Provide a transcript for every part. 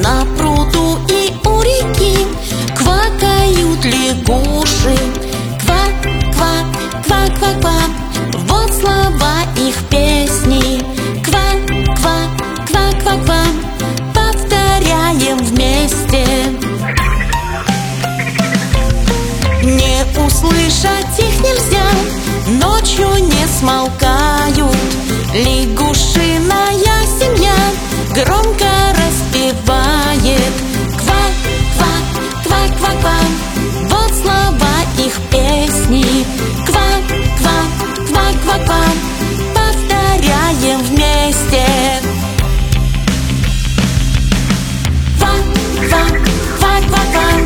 на пруду и у реки квакают лягуши. Квак, квак, квак, квак, квак. Вот слова их песни. Квак, квак, квак, квак, квак. Повторяем вместе. Не услышать их нельзя, ночью не смолкают. Лягушиная семья громко распевает. Квак, квак, квак, квак, квак. Вот слова их песни. Квак, квак, квак, квак, квак. Повторяем вместе. Квак, квак, квак, квак, квак.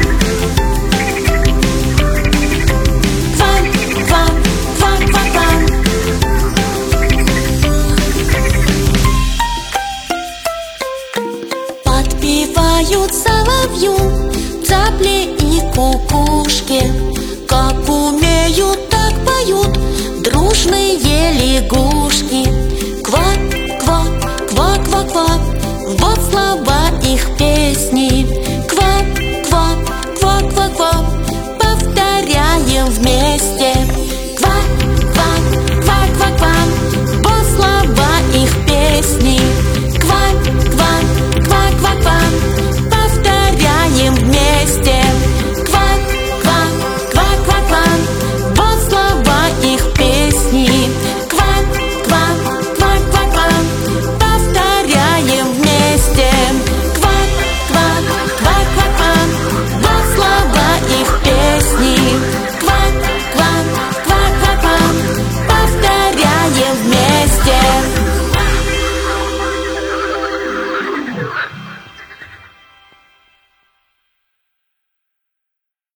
Подпевают соловью цапли и кукушки. Как умеют, так поют дружные лягушки. Квак, квак, квак, квак, квак. Вот слова их песни. Квак, квак, квак, квак, квак. Повторяем вместе.